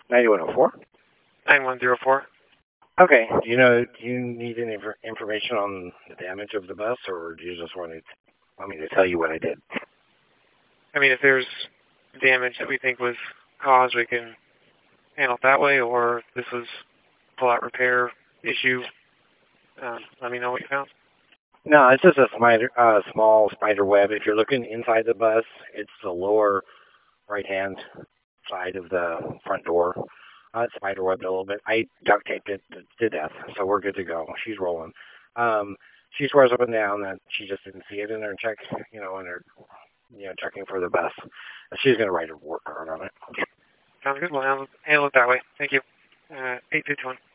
9104? 9104. Okay. Do you need any information on the damage of the bus, or do you just want me to tell you what I did? I mean, if there's damage that we think was caused, we can handle it that way, or if this was a pull-out repair issue, let me know what you found. No, it's just a small spider web. If you're looking inside the bus, it's the lower right-hand side of the front door. It's spider webbed a little bit. I duct taped it to death, so we're good to go. She's rolling. She swears up and down that she just didn't see it in her check, in her, checking for the bus. She's going to write a work card on it. Sounds good. We'll handle it that way. Thank you. 851.